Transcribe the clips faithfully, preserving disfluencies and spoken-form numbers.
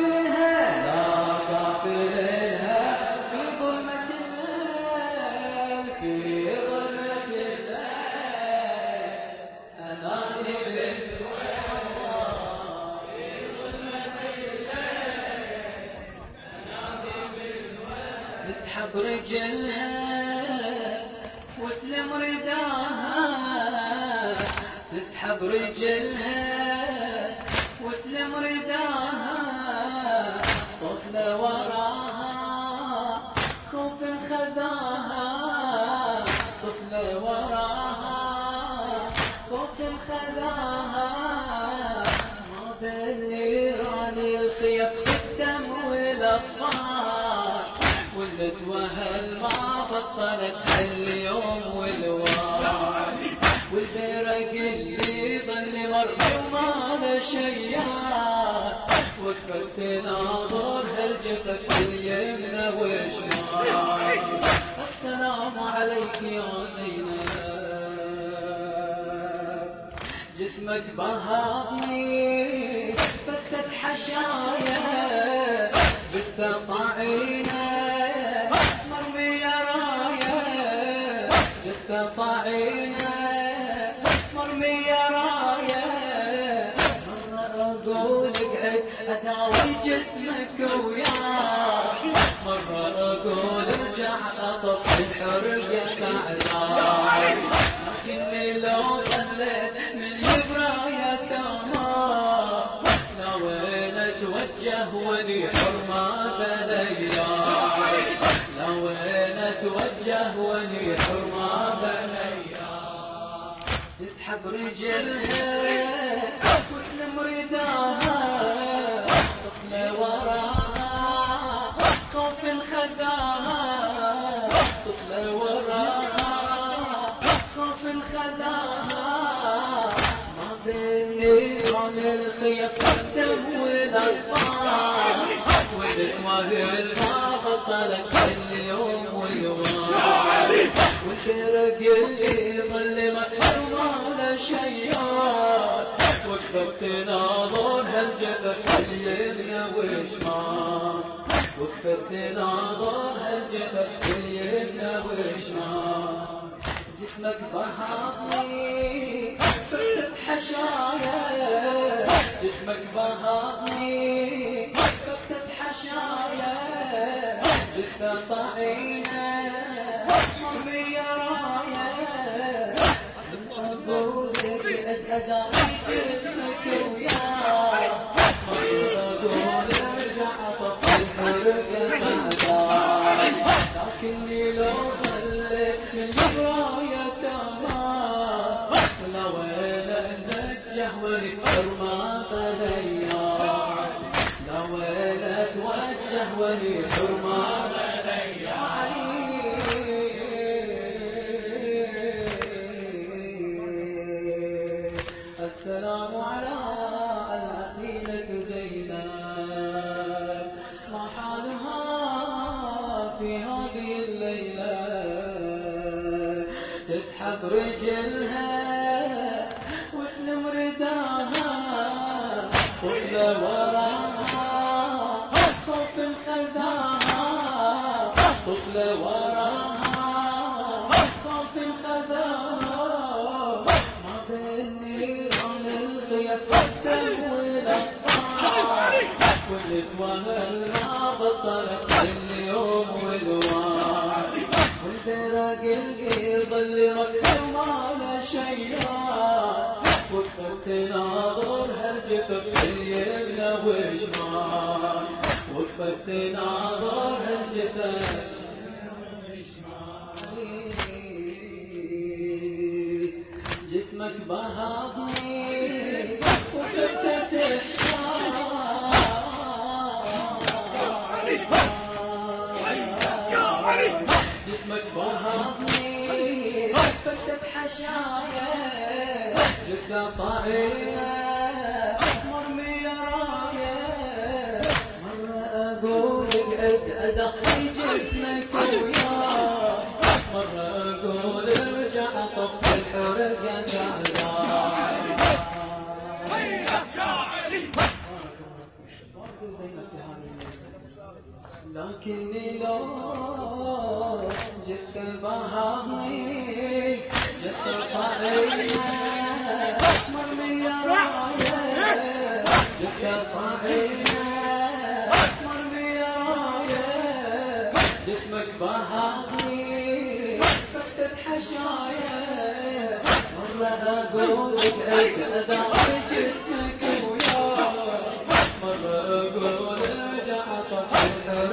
لها لا قافل لها في ظلمة الليل في ظلمة الليل أناني بالوحدة في ظلمة الليل أناني بالوحدة تسحب رجلها وتلم رداها تسحب رجلها وتلم رداها طفلة وراها خوف خذاها طفلة وراها خوف خذاها ما بين نيران الخيف الدم والأطفال والنسوة هالما بطلت هاليوم والوار والبرق اللي ظل مرحومة لشيار وقفت تناظر هالجثث اليمنى والشمال السلام عليك يا زينب جسمك بهاضني فتت حشايا بالتطعينه مرمية راية بالتطعينه مرمية راية مرة أقول اقعد أداوي جسمك وياك مرة أقول ارجع أطف الحرية تعالى لكني لو ظليت من براية تمام لوين أتوجه ولي حرمة بلياك لوين أتوجه ولي حرمة بلياك تسحب رجلها وتلم رداها طفلة وراها خوف خذاها طفلة وراها خوف خذاها ما بين نيران الخيف الدم والأطفال والنسوة ما بطلت اليوم والوار والبرق اللي ظل مقلوب شيار وقفت تناظر هالجثث اليمنى والشمال وقفت تناظر هالجثث اليمنى والشمال جسمك بهاضني فتت حشايا جسمك بهاضني فتت حشايا جثة طعينة مرمية راية أقولك أداوي جسمك وياك أقول ارجع أطف الحرية تعالى لكني لو ظلت من براية تمام لوين أتوجه ولحرمة بلياك لوين أتوجه ولحرمة بلياك السلام على العقيلة زينب ما حالها في هذه الليلة تسحب رجلها وتلم رداها طفلة وراها خوف خذاها طفلة وراها خوف خذاها ما بين نيران الخيف الدم والأطفال والنسوة ما بطلت اليوم والوار والبرق اللي ظل مقلوب شيار وقفت تناظر هالجثث اليمنى والشمال وقفت تناظر هالجثث جسمك بهاضني وفتت حشايا جسمك بهاضني فتت حشايا جثة طعينة مرمية راية مرة أقول اقعد أدقي جسمك وياك مرة أقول ارجع أطف الحرية تعالى زينب في هذه الليلة، لكني لو جئت البهاي جئت الطائرة مرمية راية، جئت الطائرة مرمية راية، جسمك بهاي فتت حشايا، مرة أقولك أنت أدعي جسمك وياي، مرة أقول ارجع طفل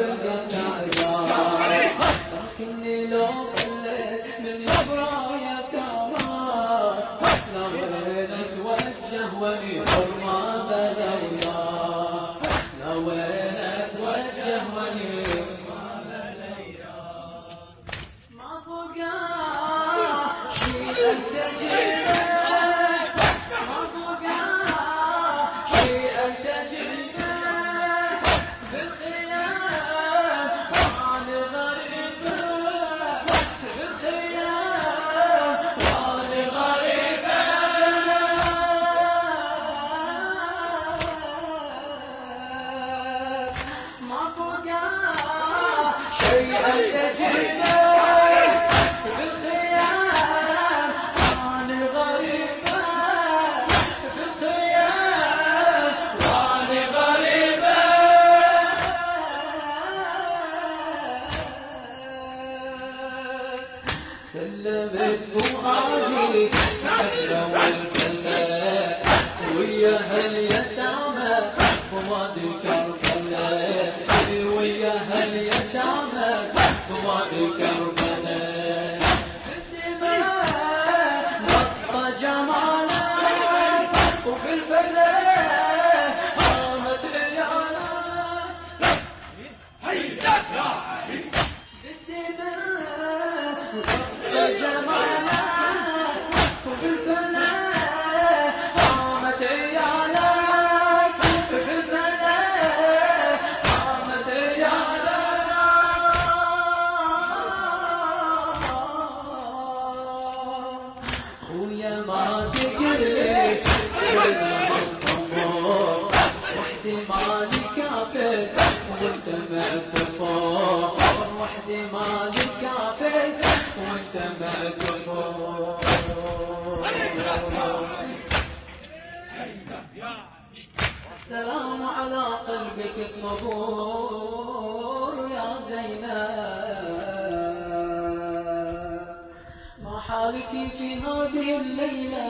لكني لو قلت من يبرايا كمان لوين اتوجه ولي حرمة بلا وياه، لوين اتوجه ولي حرمة بلا وياه، ما بقى شيء التجربة، ما بقى شيء التجربة بالخيال وانا غريبة، بالخيال وانا غريبة، ما بقى شيء التجربة بالخيال وانا غريبة، بالخيال وانا غريبة، سلمت فؤادي الحسرة والكلة ويا هاليتامى فؤادي كربلاء، ويا هاليتامى فؤادي كربلاء، بالدماء نطى جمالك وبالفلاح قامت عيالك، بالدماء جمالك وبالفلاح قامت عيالك، بالفلاح قامت عيالك، خويا ما تقلي كلنا بالطمور، وحدي مالي كافي وانت معتفور، وحدي مالي كافي وانت معتفور، السلام على قلبك الصبور يا زينب، ما حالك في هذه الليلة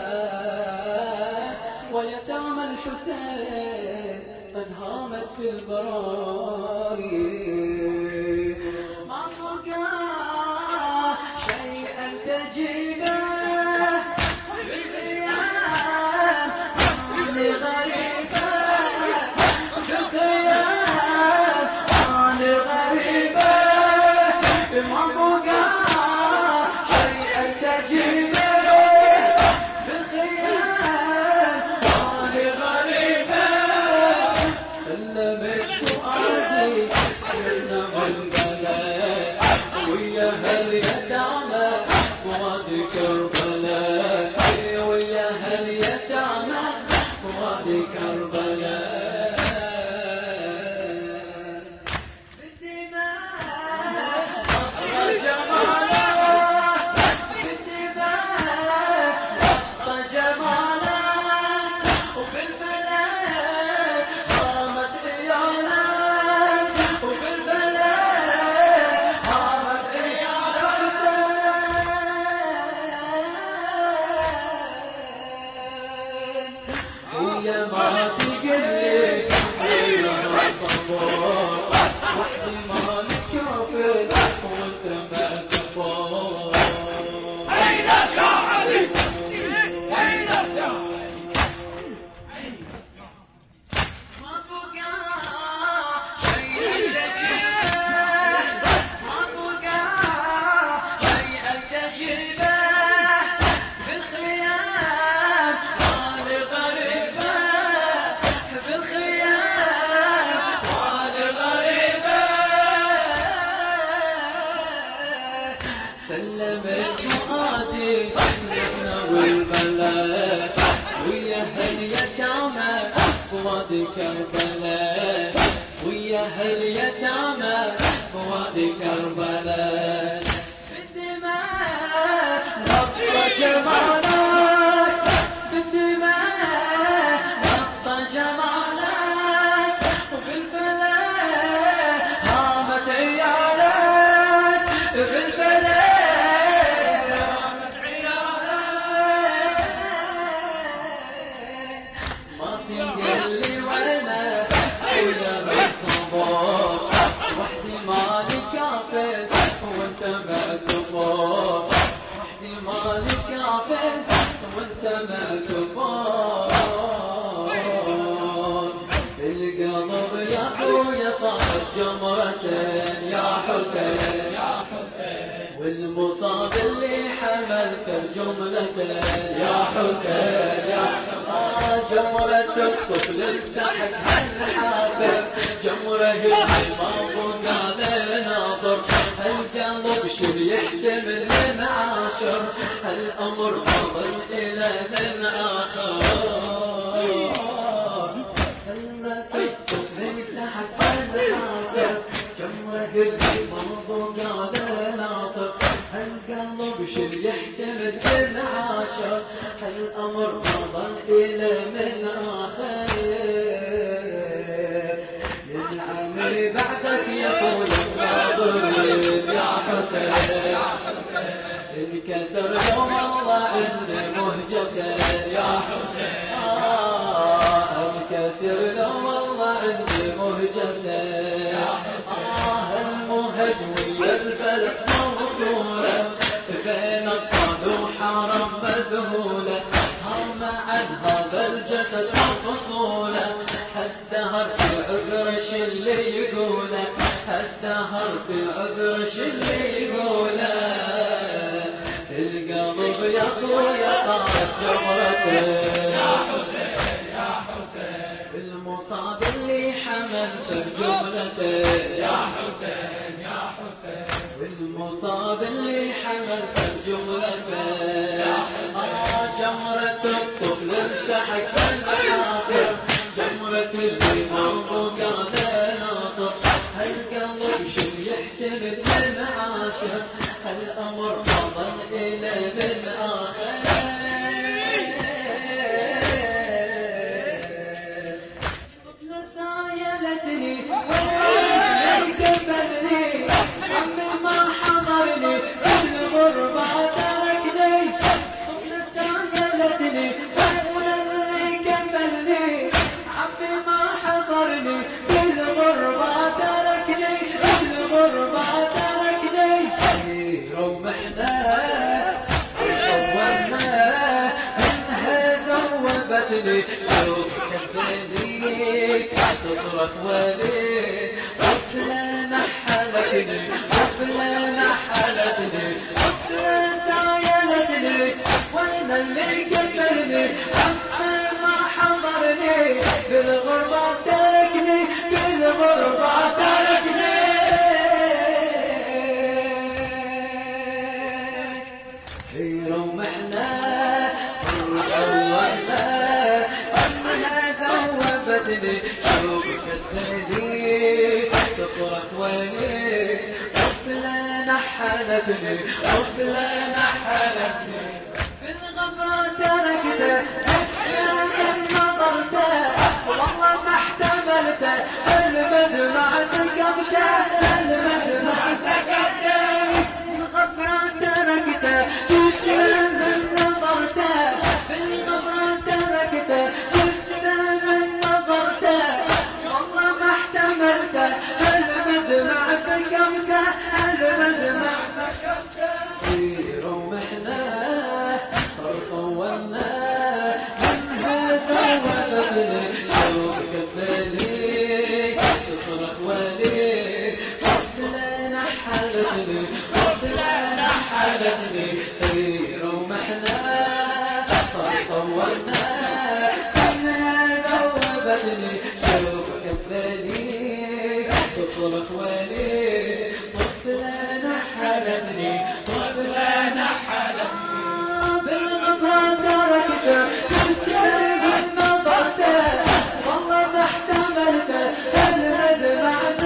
ويتامى الحسين قد هامت في البراري، ما بقى شيئا تجيبه بالخيال وانا غريبة، بالخيال وانا غريبة، ما بقى شيئا تجيبه بالخيال وانا غريبة، سلمت فؤادي سرنا بالبلاء ويا هاليتامى فؤادي كربلاء، ويا هاليتامى فؤادي كربلاء، بالدماء نطى جمالك، بالدماء نطى جمالك وبالفلاح قامت عيالك، وبالفلاح قامت عيالك، ويا ما تقلي خير الصبور، وحدي مالي كافي وانت معتفور، وينك يا علي؟ وينك يا ما بقى شيئا تجربه، ما بقى شيئا تجربه بالخيال وانا غريبة، بالخيال وانا غريبة، سلمت فؤادي نحن والبلاء ويا هاليتامى فؤادي كربلاء، له اليتامى بوادي كربلاء بالدماء نطى جمالك بالدماء نطى جمالك وبالفلاح هامت عيالك بالفلاح هامت عيالك ما تنقل لي وانا إلى بالصبر وحدي مالي كافر وانت معتبر وحدي مالي كافر وانت معتبر القلب يا خويا صارت جمرتين يا حسين يا حسين والمصاب اللي حملت الجملتين يا حسين يا حسين جمرة الطفل السحك هالحافظ جمرة اللي ما فوق ناصر هالقلب شو يحتمل من عاشر هالأمر فضل إلى من آخر القلب شل يحتمل من عاشر هالأمر فضل إلى من آخر يزعمني بعدك يقول الناظرين يا حسين يا حسين انكسر يوم الله عند مهجته يا حسين آه انكسر يوم الله عند مهجته يا حسين آه المهج ويا الفلك موصولة بين الصاد وحرم مذهولة هم عن هذا الجسد مفصولة الدهر في عذرش اللي يقوله الدهر في عذرش اللي يقوله القلب يا خويا طارت جمرته يا حسين يا حسين المصاب اللي حملت بجملته يا حسين يا حسين المصاب اللي حملت بجملته يا حسين جمرة الطفل السحك المحافر جمرة اللي موقوف على ناصر هالقلب شو يحتمل من عاشر هالأمر فضل إلى من آخر طفلة عيلتني والله كفلني عمي ما حضرني بالغربة تركني طفلة عيلتني والله كفلني عمي ما حضرني بالغربة تركني بالغربة تركني روحنا صورنا انها ذوبتني شوف كفليك تصرخ ولي طفلة نحلتني طفلة نحلتني طفلة سايلتني وين اللي كفلني عمي ما حضرني بالغربة تركني بالغربة تركني رومحنا صرت أولنا أنها ذوبتني شوف كفلي تصرخ ويلي طفلة نحلتني طفلة نحلتني بالغبرة تركته من نظرته والله ما احتملته المدمع سكبته المدمع سكبته بالغبرة تركته من نظرته بالغبرة تركته من نظرته والله ما احتملته المدمع سكبته المدمع سكبته رومحنا طولنا منها ذوبتني شوف كفلي تصرخ ولي طفلة نحلتني طفلة نحلتني رومحنا طولنا منها ذوبتني شوف كفلي تصرخ ولي طفلة نحلتني طفلة نحلتني بالغبرة تركته من نظرته والله ما احتملته المدمع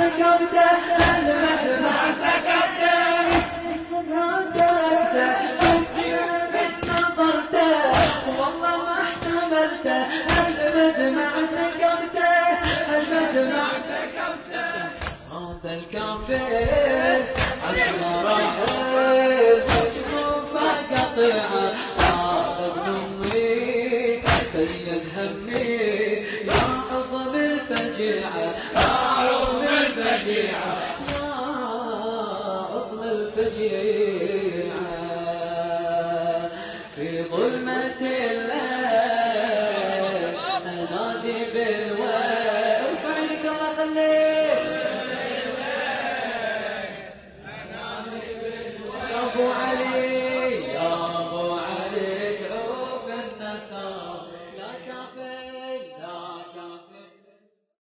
دمع سكبته هذا الكافر على مراحل وجفوفه قطيعه هذا ابن امي سيد همي يا عظم الفجيعه يا عظم الفجيعه يا عظم الفجيعه في ظلمة